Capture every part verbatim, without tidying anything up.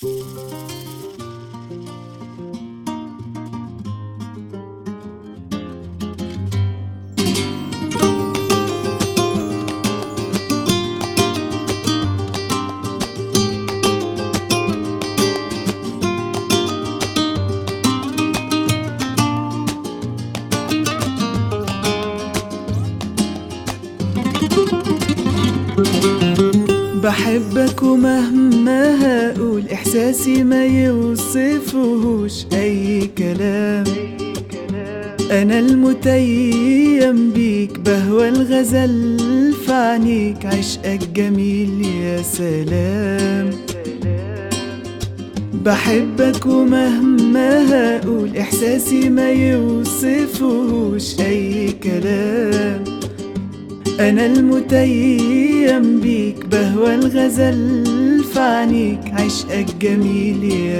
بحبك ومهما هقول إحساسي ما يوصفهوش أي كلام. أنا المتيم بيك بهوى الغزل في عينيك، عشقك جميل يا سلام. بحبك ومهما هقول إحساسي ما يوصفهوش أي كلام. أنا المتيم بيك بهوى الغزل في عينيك، عشقك جميل يا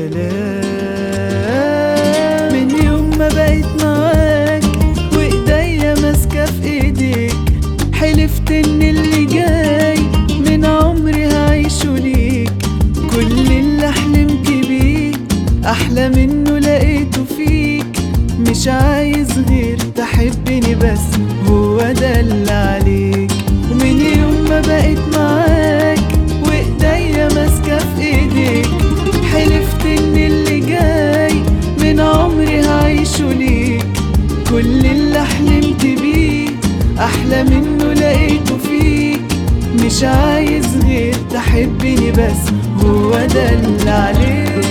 سلام. من يوم ما بقيت معاك وإيديا ماسكة في إيديك، حلفت إن اللي جاي من عمري هعيشه ليك. كل اللي حلمت بيه أحلى منه لقيته فيك. مش عايز غير تحبني بس، هو ده اللي عليك. ومن يوم ما بقيت معاك وإيديا ماسكة في إيديك، حلفت إن اللي جاي من عمري هعيشه ليك. كل اللي حلمت بيه أحلى منه لقيته فيك. مش عايز غير تحبني بس، هو ده اللي عليك.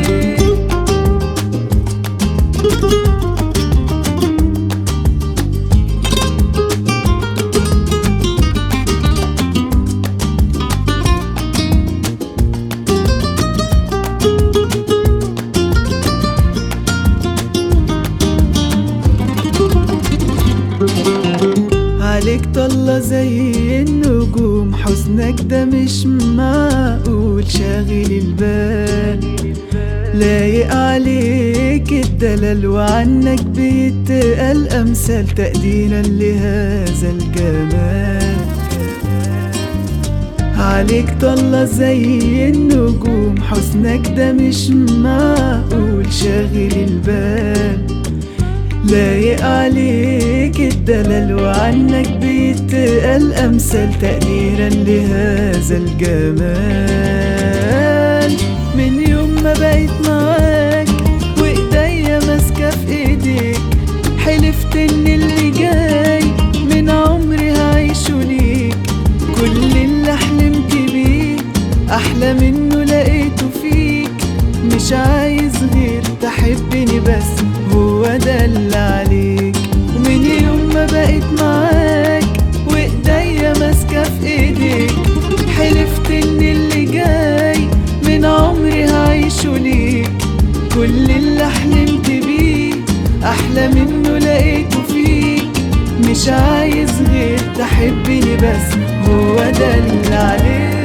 عليك طلة زي النجوم، حزنك ده مش معقول شاغل البال. لايق عليك الدلال وعنك بيتقال أمثال، تقديرا لهذا الجمال. عليك طلة زي النجوم، حزنك ده مش معقول شاغل البال. لايق عليك الدلال وعنك بيتقال أمثال، تقديرا لهذا الجمال. من يوم ما بقيت معاك وإيديا ماسكة في إيديك، حلفت إن اللي جاي من عمري هعيشه ليك. كل اللي حلمت بيه أحلى منه لقيته فيك. مش عايز غير تحبني بس، هو ده اللي عليك. ومن يوم ما بقيت معاك وإيديا ماسكة في إيديك، حلفت إن اللي جاي من عمري هعيشه ليك. كل اللي حلمت بيه أحلى منه لقيته فيك. مش عايز غير تحبني بس، هو ده اللي عليك.